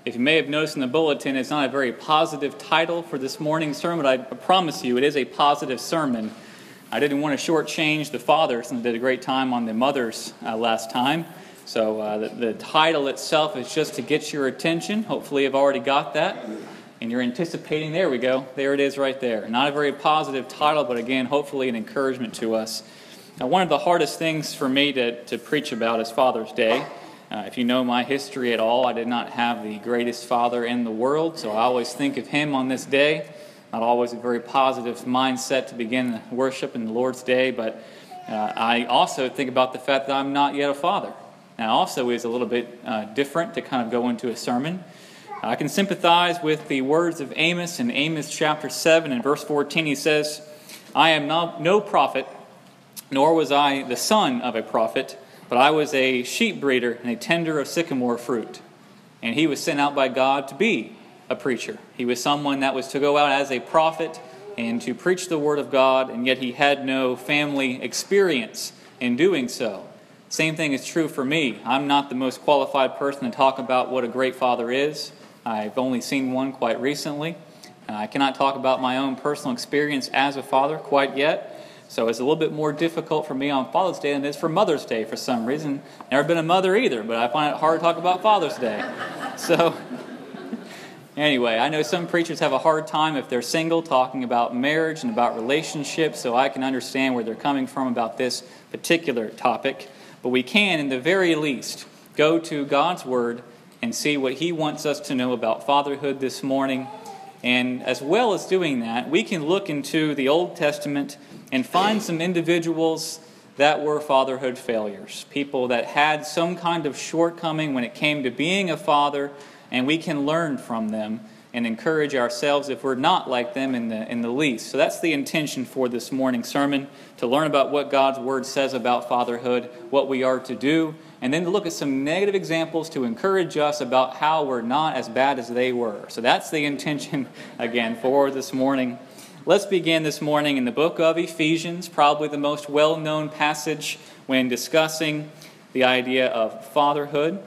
If you may have noticed in the bulletin, it's not a very positive title for this morning's sermon, but I promise you it is a positive sermon. I didn't want to shortchange the fathers, and did a great time on the mothers last time. So the title itself is just to get your attention. Hopefully you've already got that, and you're anticipating. There we go. There it is right there. Not a very positive title, but again, hopefully an encouragement to us. Now, one of the hardest things for me to preach about is Father's Day. If you know my history at all, I did not have the greatest father in the world, so I always think of him on this day. Not always a very positive mindset to begin worship in the Lord's Day, but I also think about the fact that I'm not yet a father. Now, also is a little bit different to kind of go into a sermon. I can sympathize with the words of Amos in Amos chapter 7 and verse 14. He says, "I am no prophet, nor was I the son of a prophet, but I was a sheep breeder and a tender of sycamore fruit." And he was sent out by God to be a preacher. He was someone that was to go out as a prophet and to preach the word of God, and yet he had no family experience in doing so. Same thing is true for me. I'm not the most qualified person to talk about what a great father is. I've only seen one quite recently. I cannot talk about my own personal experience as a father quite yet. So it's a little bit more difficult for me on Father's Day than it is for Mother's Day for some reason. Never been a mother either, but I find it hard to talk about Father's Day. So anyway, I know some preachers have a hard time if they're single talking about marriage and about relationships, so I can understand where they're coming from about this particular topic. But we can, in the very least, go to God's Word and see what He wants us to know about fatherhood this morning. And as well as doing that, we can look into the Old Testament and find some individuals that were fatherhood failures, people that had some kind of shortcoming when it came to being a father, and we can learn from them and encourage ourselves if we're not like them in the least. So that's the intention for this morning's sermon, to learn about what God's Word says about fatherhood, what we are to do, and then to look at some negative examples to encourage us about how we're not as bad as they were. So that's the intention, again, for this morning. Let's begin this morning in the book of Ephesians, probably the most well-known passage when discussing the idea of fatherhood.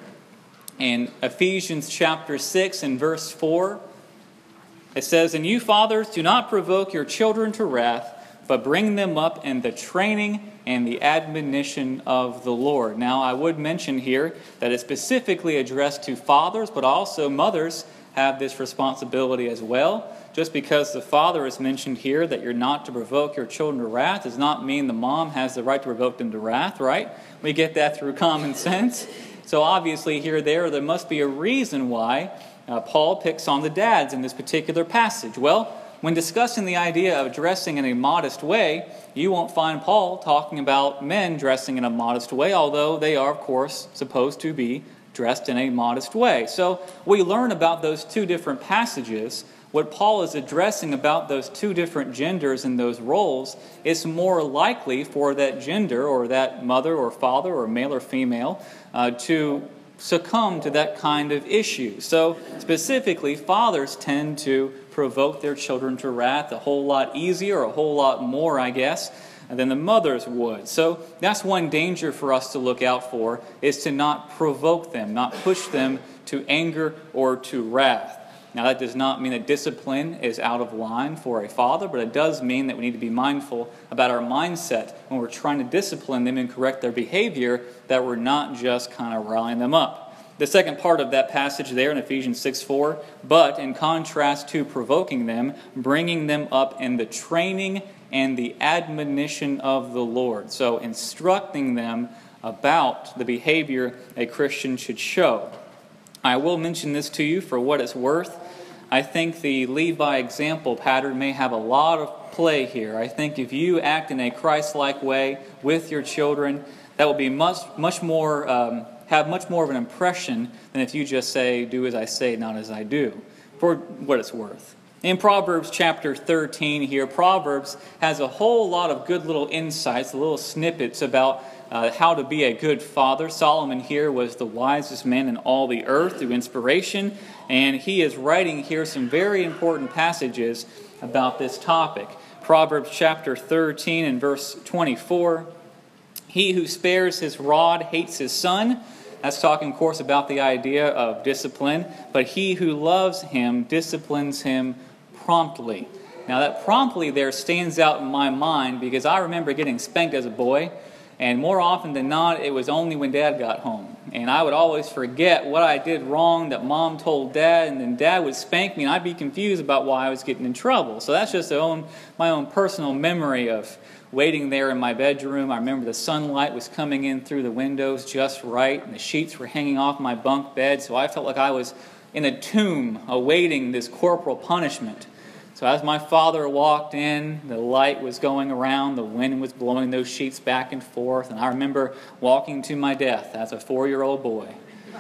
In Ephesians chapter 6 and verse 4, it says, "And you fathers, do not provoke your children to wrath, but bring them up in the training and the admonition of the Lord." Now, I would mention here that it's specifically addressed to fathers, but also mothers have this responsibility as well. Just because the father is mentioned here that you're not to provoke your children to wrath does not mean the mom has the right to provoke them to wrath, right? We get that through common sense. So obviously here there must be a reason why Paul picks on the dads in this particular passage. Well, when discussing the idea of dressing in a modest way, you won't find Paul talking about men dressing in a modest way, although they are, of course, supposed to be dressed in a modest way. So we learn about those two different passages. What Paul is addressing about those two different genders and those roles is more likely for that gender or that mother or father or male or female to succumb to that kind of issue. So specifically, fathers tend to provoke their children to wrath a whole lot easier, or a whole lot more, I guess, than the mothers would. So that's one danger for us to look out for, is to not provoke them, not push them to anger or to wrath. Now, that does not mean that discipline is out of line for a father, but it does mean that we need to be mindful about our mindset when we're trying to discipline them and correct their behavior, that we're not just kind of riling them up. The second part of that passage there in Ephesians 6:4, "But in contrast to provoking them, bringing them up in the training and the admonition of the Lord." So instructing them about the behavior a Christian should show. I will mention this to you for what it's worth. I think the lead by example pattern may have a lot of play here. I think if you act in a Christ-like way with your children, that will be much more of an impression than if you just say, "Do as I say, not as I do," for what it's worth. In Proverbs chapter 13 here, Proverbs has a whole lot of good little insights, little snippets about how to be a good father. Solomon here was the wisest man in all the earth through inspiration, and he is writing here some very important passages about this topic. Proverbs chapter 13 and verse 24, "He who spares his rod hates his son, That's talking, of course, about the idea of discipline. But he who loves him disciplines him promptly. Now that promptly there stands out in my mind because I remember getting spanked as a boy. And more often than not, it was only when Dad got home. And I would always forget what I did wrong that Mom told Dad, and then Dad would spank me, and I'd be confused about why I was getting in trouble. So that's just my own personal memory of waiting there in my bedroom. I remember the sunlight was coming in through the windows just right, and the sheets were hanging off my bunk bed, so I felt like I was in a tomb awaiting this corporal punishment. So as my father walked in, the light was going around, the wind was blowing those sheets back and forth, and I remember walking to my death as a 4-year-old boy.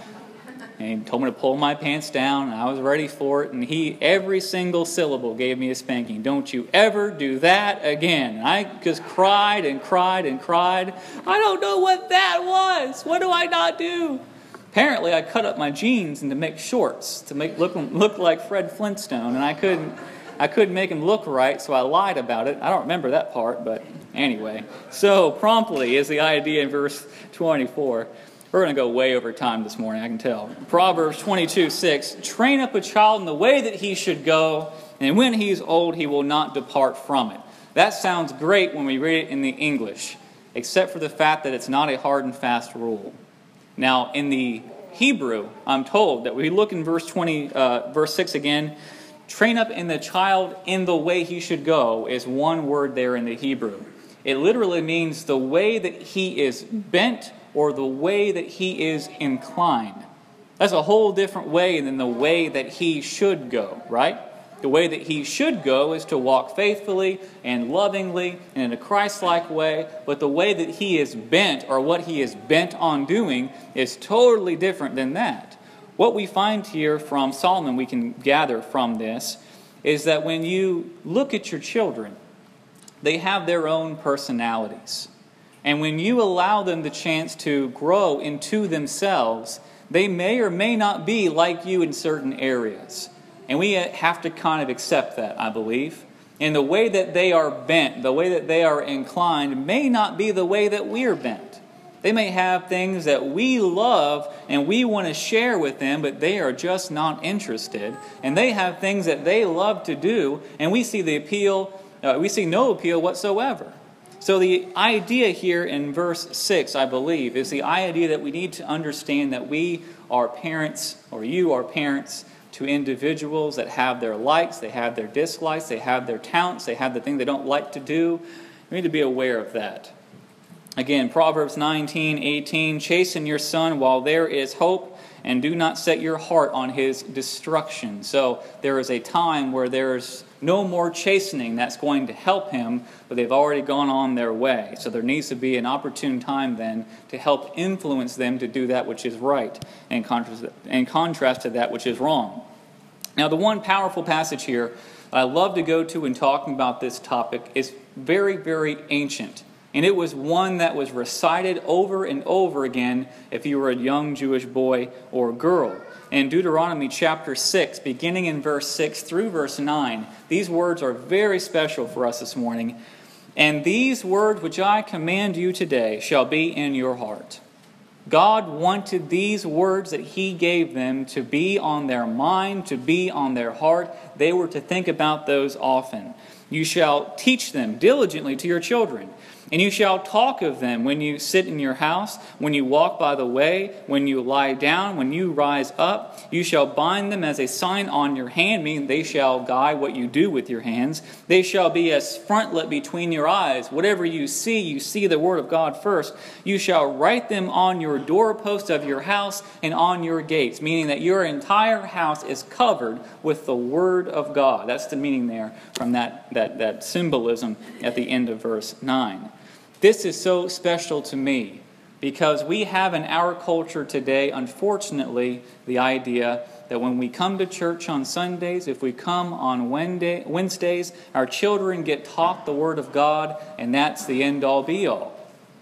And he told me to pull my pants down, and I was ready for it, and he, every single syllable, gave me a spanking. Don't you ever do that again. And I just cried and cried and cried. I don't know what that was. What do I not do? Apparently, I cut up my jeans into make shorts to make look like Fred Flintstone, and I couldn't make him look right, so I lied about it. I don't remember that part, but anyway. So, promptly is the idea in verse 24. We're going to go way over time this morning, I can tell. Proverbs 22:6, train up a child in the way that he should go, and when he is old, he will not depart from it. That sounds great when we read it in the English, except for the fact that it's not a hard and fast rule. Now, in the Hebrew, I'm told that we look in verse 6 again. Train up in the child in the way he should go is one word there in the Hebrew. It literally means the way that he is bent or the way that he is inclined. That's a whole different way than the way that he should go, right? The way that he should go is to walk faithfully and lovingly and in a Christ-like way, but the way that he is bent or what he is bent on doing is totally different than that. What we find here from Solomon, we can gather from this, is that when you look at your children, they have their own personalities. And when you allow them the chance to grow into themselves, they may or may not be like you in certain areas. And we have to kind of accept that, I believe. And the way that they are bent, the way that they are inclined, may not be the way that we're bent. They may have things that we love and we want to share with them, but they are just not interested. And they have things that they love to do, and we see no appeal whatsoever. So the idea here in verse 6, I believe, is the idea that we need to understand that we are parents, or you are parents, to individuals that have their likes, they have their dislikes, they have their talents, they have the thing they don't like to do. We need to be aware of that. Again, Proverbs 19:18, chasten your son while there is hope, and do not set your heart on his destruction. So there is a time where there's no more chastening that's going to help him, but they've already gone on their way. So there needs to be an opportune time then to help influence them to do that which is right, in contrast to that which is wrong. Now, the one powerful passage here I love to go to in talking about this topic is very, very ancient. And it was one that was recited over and over again if you were a young Jewish boy or girl. In Deuteronomy chapter 6, beginning in verse 6 through verse 9, these words are very special for us this morning. And these words which I command you today shall be in your heart. God wanted these words that He gave them to be on their mind, to be on their heart. They were to think about those often. You shall teach them diligently to your children. And you shall talk of them when you sit in your house, when you walk by the way, when you lie down, when you rise up. You shall bind them as a sign on your hand, meaning they shall guide what you do with your hands. They shall be as frontlet between your eyes. Whatever you see the word of God first. You shall write them on your doorposts of your house and on your gates, meaning that your entire house is covered with the word of God. That's the meaning there from that symbolism at the end of verse 9. This is so special to me because we have in our culture today, unfortunately, the idea that when we come to church on Sundays, if we come on Wednesdays, our children get taught the Word of God, and that's the end-all, be-all.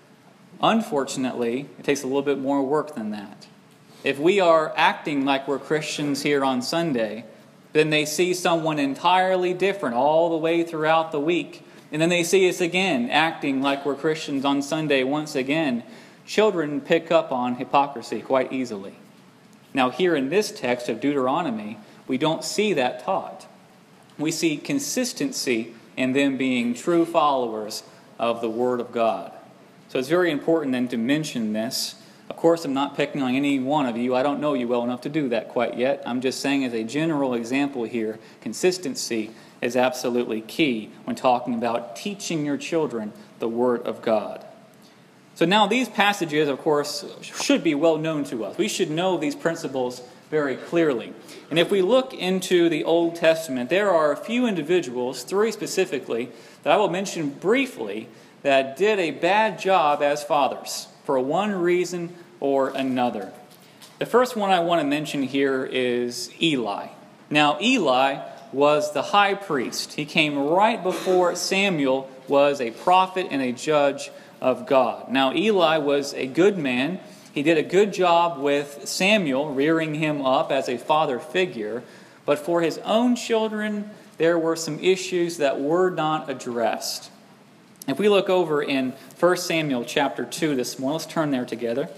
Unfortunately, it takes a little bit more work than that. If we are acting like we're Christians here on Sunday, then they see someone entirely different all the way throughout the week. And then they see us again, acting like we're Christians on Sunday once again. children pick up on hypocrisy quite easily. Now, here in this text of Deuteronomy, we don't see that taught. We see consistency in them being true followers of the Word of God. So it's very important then to mention this. Of course, I'm not picking on any one of you. I don't know you well enough to do that quite yet. I'm just saying as a general example here, consistency is absolutely key when talking about teaching your children the Word of God. So now these passages, of course, should be well known to us. We should know these principles very clearly. And if we look into the Old Testament, there are a few individuals, 3 specifically, that I will mention briefly, that did a bad job as fathers for one reason or another. The first one I want to mention here is Eli. Now, Eli was the high priest. He came right before Samuel was a prophet and a judge of God. Now, Eli was a good man. He did a good job with Samuel, rearing him up as a father figure. But for his own children, there were some issues that were not addressed. If we look over in 1 Samuel chapter 2 this morning, let's turn there together.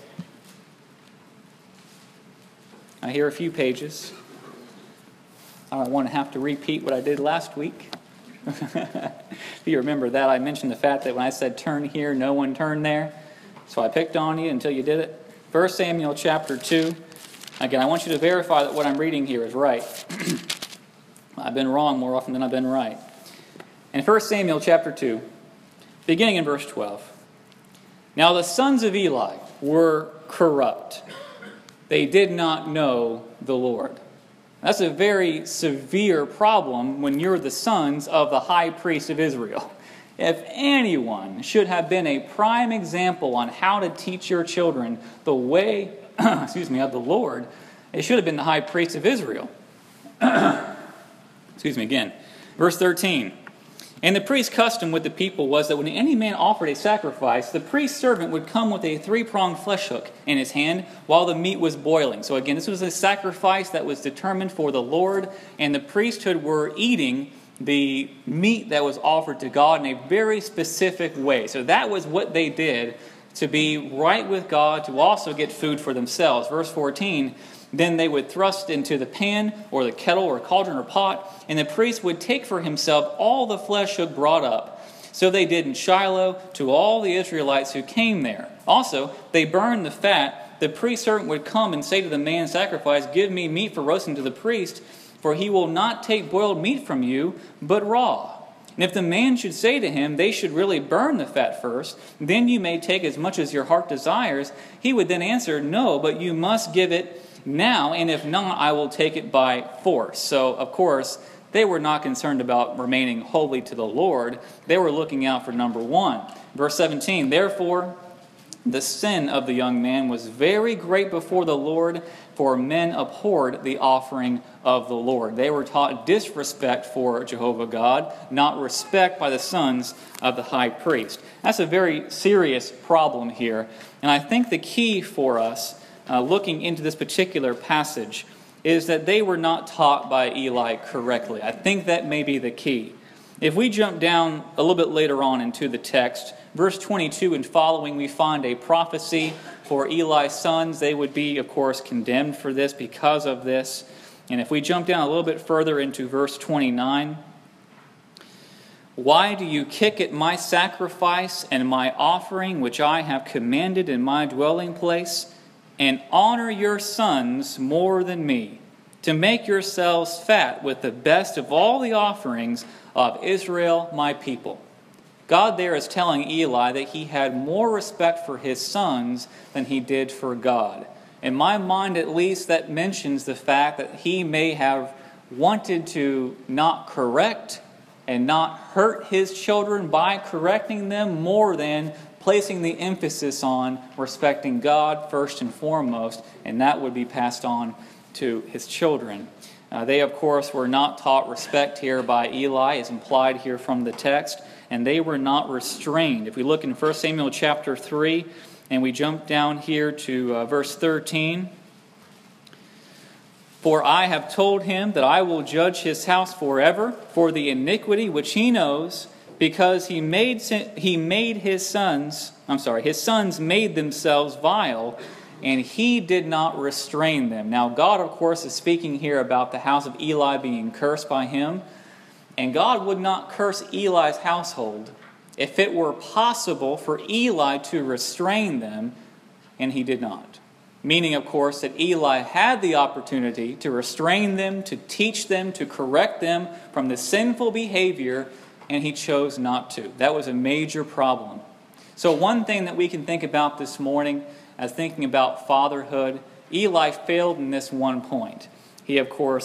I hear a few pages. I don't want to have to repeat what I did last week. If you remember that, I mentioned the fact that when I said turn here, no one turned there. So I picked on you until you did it. 1 Samuel chapter 2. Again, I want you to verify that what I'm reading here is right. I've been wrong more often than I've been right. In 1 Samuel chapter 2, beginning in verse 12. Now the sons of Eli were corrupt. They did not know the Lord. That's a very severe problem when you're the sons of the high priest of Israel. If anyone should have been a prime example on how to teach your children the way of the Lord, it should have been the high priest of Israel. Excuse me again. Verse 13. And the priest's custom with the people was that when any man offered a sacrifice, the priest's servant would come with a 3-pronged flesh hook in his hand while the meat was boiling. So again, this was a sacrifice that was determined for the Lord, and the priesthood were eating the meat that was offered to God in a very specific way. So that was what they did to be right with God, to also get food for themselves. Verse 14, then they would thrust into the pan or the kettle or cauldron or pot, and the priest would take for himself all the flesh hook brought up. So they did in Shiloh to all the Israelites who came there. Also, they burned the fat. The priest servant would come and say to the man sacrifice, give me meat for roasting to the priest, for he will not take boiled meat from you, but raw. And if the man should say to him, they should really burn the fat first, then you may take as much as your heart desires, he would then answer, no, but you must give it now, and if not, I will take it by force. So, of course, they were not concerned about remaining holy to the Lord. They were looking out for number 1. Verse 17, therefore, the sin of the young man was very great before the Lord, for men abhorred the offering of the Lord. They were taught disrespect for Jehovah God, not respect by the sons of the high priest. That's a very serious problem here. And I think the key for us looking into this particular passage is that they were not taught by Eli correctly. I think that may be the key. If we jump down a little bit later on into the text, verse 22 and following, we find a prophecy for Eli's sons. They would be, of course, condemned for this because of this. And if we jump down a little bit further into verse 29, why do you kick at my sacrifice and my offering, which I have commanded in my dwelling place? And honor your sons more than me, to make yourselves fat with the best of all the offerings of Israel, my people. God there is telling Eli that he had more respect for his sons than he did for God. In my mind, at least, that mentions the fact that he may have wanted to not correct and not hurt his children by correcting them more than placing the emphasis on respecting God first and foremost, and that would be passed on to his children. They, of course, were not taught respect here by Eli, as implied here from the text, and they were not restrained. If we look in 1 Samuel chapter 3, and we jump down here to verse 13, for I have told him that I will judge his house forever for the iniquity which he knows, because his sons made themselves vile, and he did not restrain them. Now, God, of course, is speaking here about the house of Eli being cursed by him. And God would not curse Eli's household if it were possible for Eli to restrain them, and he did not. Meaning, of course, that Eli had the opportunity to restrain them, to teach them, to correct them from the sinful behavior, and he chose not to. That was a major problem. So one thing that we can think about this morning as thinking about fatherhood, Eli failed in this one point. He, of course,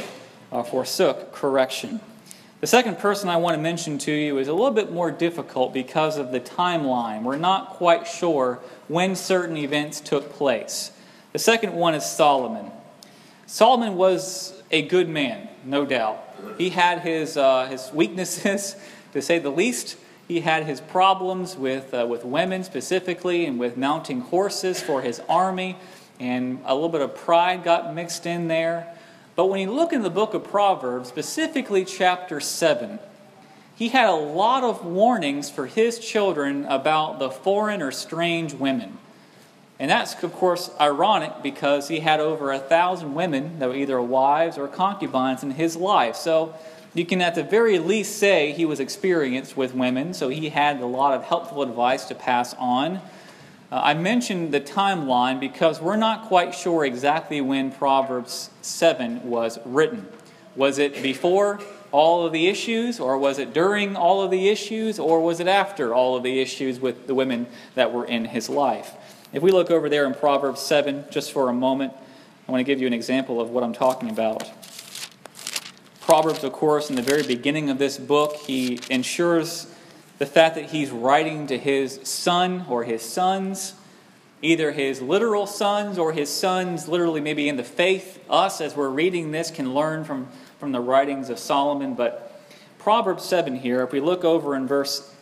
forsook correction. The second person I want to mention to you is a little bit more difficult because of the timeline. We're not quite sure when certain events took place. The second one is Solomon. Solomon was a good man, no doubt. He had his weaknesses, to say the least. He had his problems with women specifically, and with mounting horses for his army, and a little bit of pride got mixed in there. But when you look in the book of Proverbs, specifically chapter 7, he had a lot of warnings for his children about the foreign or strange women. And that's, of course, ironic because he had over 1,000 women that were either wives or concubines in his life. So you can at the very least say he was experienced with women, so he had a lot of helpful advice to pass on. I mentioned the timeline because we're not quite sure exactly when Proverbs 7 was written. Was it before all of the issues, or was it during all of the issues, or was it after all of the issues with the women that were in his life? If we look over there in Proverbs 7 just for a moment, I want to give you an example of what I'm talking about. Proverbs, of course, in the very beginning of this book, he ensures the fact that he's writing to his son or his sons, either his literal sons or his sons literally maybe in the faith. Us, as we're reading this, can learn from the writings of Solomon. But Proverbs 7 here, if we look over in verse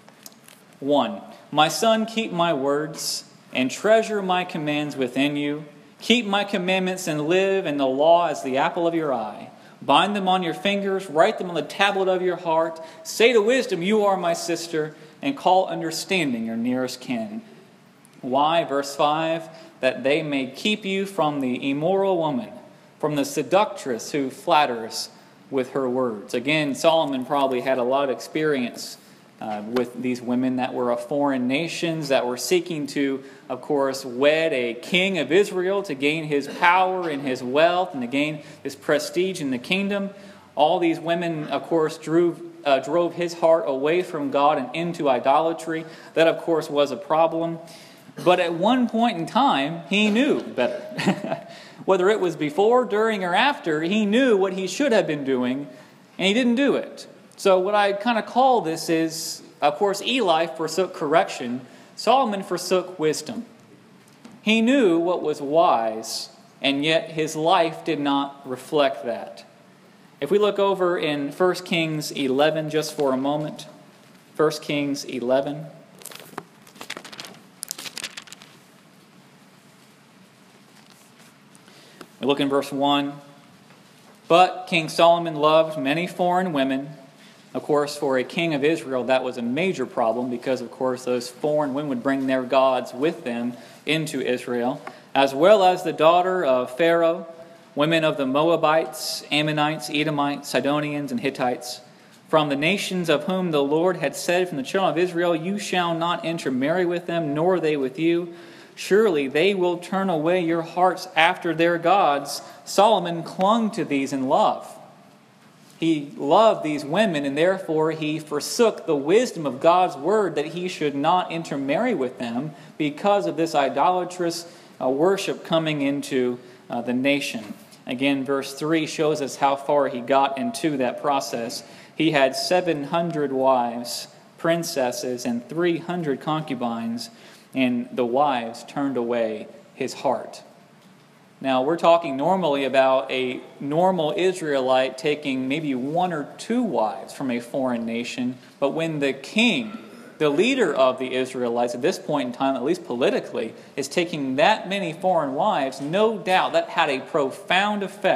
1, "My son, keep my words and treasure my commands within you. Keep my commandments and live, and the law as the apple of your eye. Bind them on your fingers, write them on the tablet of your heart. Say to wisdom, you are my sister, and call understanding your nearest kin." Why? Verse 5, "That they may keep you from the immoral woman, from the seductress who flatters with her words." Again, Solomon probably had a lot of experience with these women that were of foreign nations, that were seeking to, of course, wed a king of Israel to gain his power and his wealth and to gain his prestige in the kingdom. All these women, of course, drove his heart away from God and into idolatry. That, of course, was a problem. But at one point in time, he knew better. Whether it was before, during, or after, he knew what he should have been doing, and he didn't do it. So what I kind of call this is, of course, Eli forsook correction. Solomon forsook wisdom. He knew what was wise, and yet his life did not reflect that. If we look over in 1 Kings 11 just for a moment, 1 Kings 11. We look in verse 1. "But King Solomon loved many foreign women." Of course, for a king of Israel, that was a major problem because, of course, those foreign women would bring their gods with them into Israel, as well as the daughter of Pharaoh, women of the Moabites, Ammonites, Edomites, Sidonians, and Hittites, from the nations of whom the Lord had said from the children of Israel, "You shall not intermarry with them, nor they with you. Surely they will turn away your hearts after their gods." Solomon clung to these in love. He loved these women, and therefore he forsook the wisdom of God's word that he should not intermarry with them because of this idolatrous worship coming into the nation. Again, verse 3 shows us how far he got into that process. He had 700 wives, princesses, and 300 concubines, and the wives turned away his heart. Now, we're talking normally about a normal Israelite taking maybe one or two wives from a foreign nation, but when the king, the leader of the Israelites at this point in time, at least politically, is taking that many foreign wives, no doubt that had a profound effect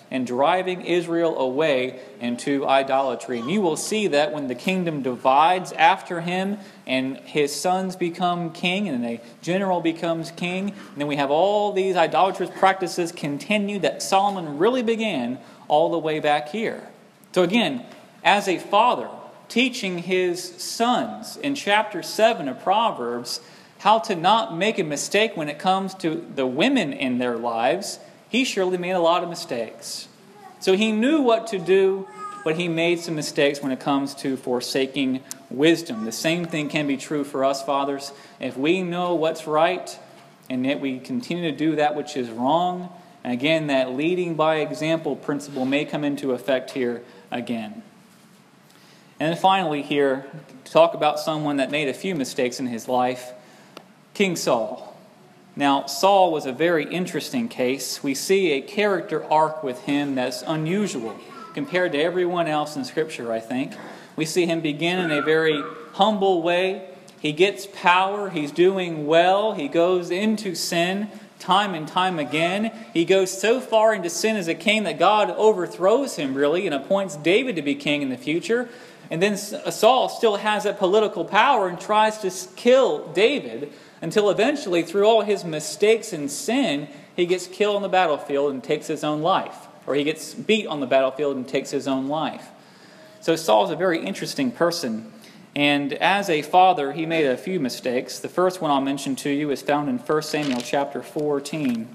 and driving Israel away into idolatry. And you will see that when the kingdom divides after him and his sons become king and a general becomes king, and then we have all these idolatrous practices continue that Solomon really began all the way back here. So again, as a father teaching his sons in chapter 7 of Proverbs how to not make a mistake when it comes to the women in their lives, he surely made a lot of mistakes. So he knew what to do, but he made some mistakes when it comes to forsaking wisdom. The same thing can be true for us, fathers. If we know what's right, and yet we continue to do that which is wrong, and again, that leading by example principle may come into effect here again. And then finally here, to talk about someone that made a few mistakes in his life, King Saul. Now, Saul was a very interesting case. We see a character arc with him that's unusual compared to everyone else in Scripture, I think. We see him begin in a very humble way. He gets power. He's doing well. He goes into sin time and time again. He goes so far into sin as a king that God overthrows him, really, and appoints David to be king in the future. And then Saul still has that political power and tries to kill David until eventually, through all his mistakes and sin, he gets killed on the battlefield and takes his own life. Or he gets beat on the battlefield and takes his own life. So Saul is a very interesting person. And as a father, he made a few mistakes. The first one I'll mention to you is found in 1 Samuel chapter 14.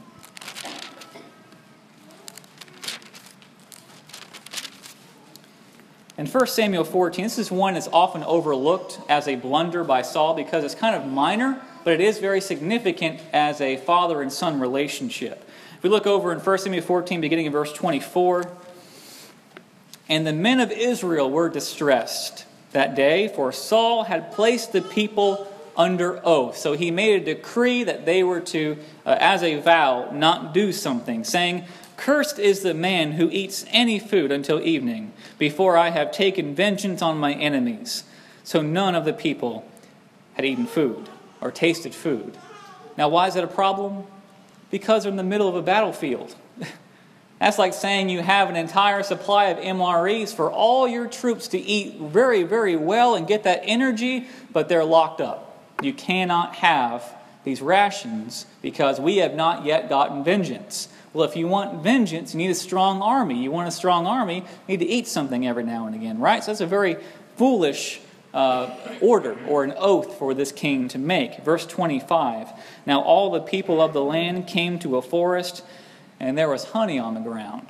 In 1 Samuel 14, this is one that's often overlooked as a blunder by Saul because it's kind of minor, but it is very significant as a father and son relationship. If we look over in 1 Samuel 14, beginning in verse 24, "And the men of Israel were distressed that day, for Saul had placed the people under oath." So he made a decree that they were to, as a vow, not do something, saying, "Cursed is the man who eats any food until evening, before I have taken vengeance on my enemies." So none of the people had eaten food or tasted food. Now, why is that a problem? Because they're in the middle of a battlefield. That's like saying you have an entire supply of MREs for all your troops to eat very, very well and get that energy, but they're locked up. You cannot have these rations because we have not yet gotten vengeance. Well, if you want vengeance, you need a strong army. You want a strong army, you need to eat something every now and again, right? So that's a very foolish order or an oath for this king to make. Verse 25, "Now all the people of the land came to a forest, and there was honey on the ground.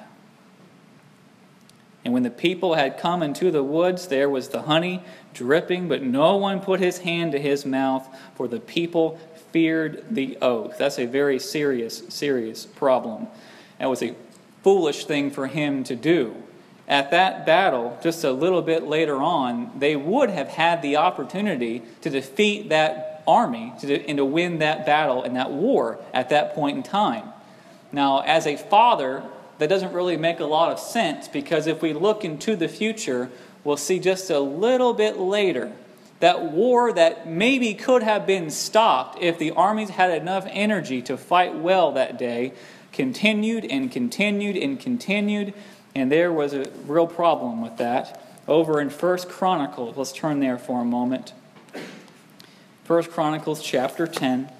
And when the people had come into the woods, there was the honey dripping, but no one put his hand to his mouth, for the people feared the oath." That's a very serious problem. That was a foolish thing for him to do. At that battle, just a little bit later on, they would have had the opportunity to defeat that army and to win that battle and that war at that point in time. Now, as a father, that doesn't really make a lot of sense, because if we look into the future, we'll see just a little bit later that war that maybe could have been stopped if the armies had enough energy to fight well that day continued and continued and continued, and there was a real problem with that. Over in 1 Chronicles, let's turn there for a moment. 1 Chronicles chapter 10.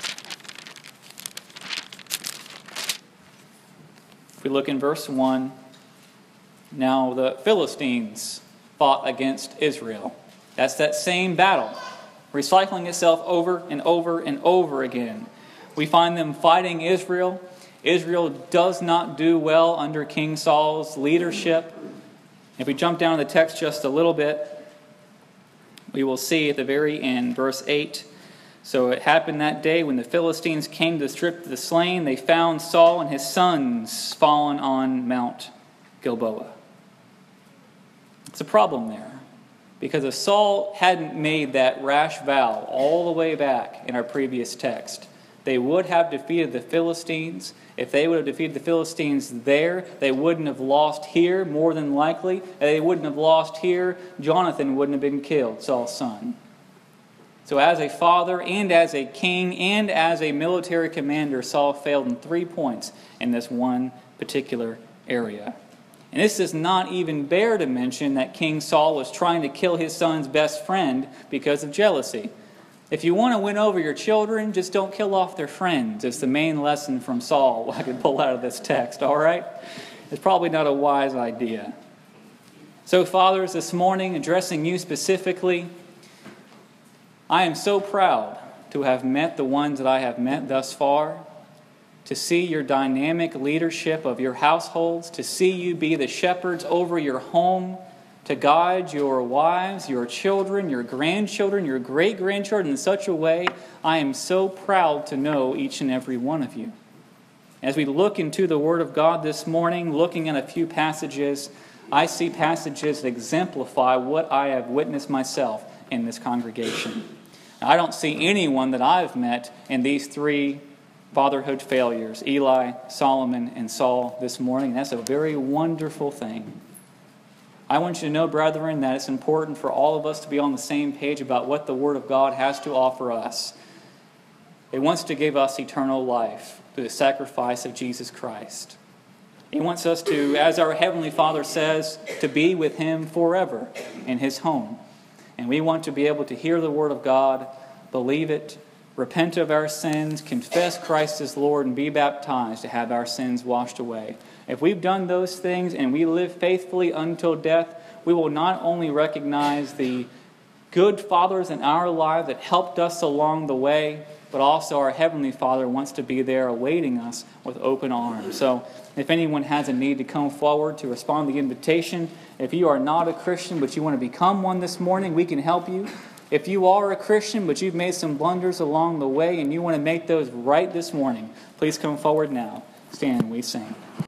If we look in verse 1, "Now the Philistines fought against Israel." That's that same battle, recycling itself over and over and over again. We find them fighting Israel. Israel does not do well under King Saul's leadership. If we jump down to the text just a little bit, we will see at the very end, verse 8, "So it happened that day when the Philistines came to strip the slain, they found Saul and his sons fallen on Mount Gilboa." It's a problem there, because if Saul hadn't made that rash vow all the way back in our previous text, they would have defeated the Philistines. If they would have defeated the Philistines there, they wouldn't have lost here, more than likely. If they wouldn't have lost here, Jonathan wouldn't have been killed, Saul's son. So as a father and as a king and as a military commander, Saul failed in 3 points in this one particular area. And this does not even bear to mention that King Saul was trying to kill his son's best friend because of jealousy. If you want to win over your children, just don't kill off their friends. It's the main lesson from Saul I could pull out of this text, all right? It's probably not a wise idea. So, fathers, this morning, addressing you specifically, I am so proud to have met the ones that I have met thus far, to see your dynamic leadership of your households, to see you be the shepherds over your home, to guide your wives, your children, your grandchildren, your great-grandchildren in such a way. I am so proud to know each and every one of you. As we look into the Word of God this morning, looking at a few passages, I see passages that exemplify what I have witnessed myself in this congregation. Now, I don't see anyone that I've met in these three fatherhood failures, Eli, Solomon, and Saul this morning. That's a very wonderful thing. I want you to know, brethren, that it's important for all of us to be on the same page about what the Word of God has to offer us. It wants to give us eternal life through the sacrifice of Jesus Christ. He wants us to, as our Heavenly Father says, to be with Him forever in His home. And we want to be able to hear the Word of God, believe it, repent of our sins, confess Christ as Lord, and be baptized to have our sins washed away. If we've done those things and we live faithfully until death, we will not only recognize the good fathers in our life that helped us along the way, but also our Heavenly Father wants to be there awaiting us with open arms. So if anyone has a need to come forward to respond to the invitation, if you are not a Christian but you want to become one this morning, we can help you. If you are a Christian but you've made some blunders along the way and you want to make those right this morning, please come forward now. Stand, we sing.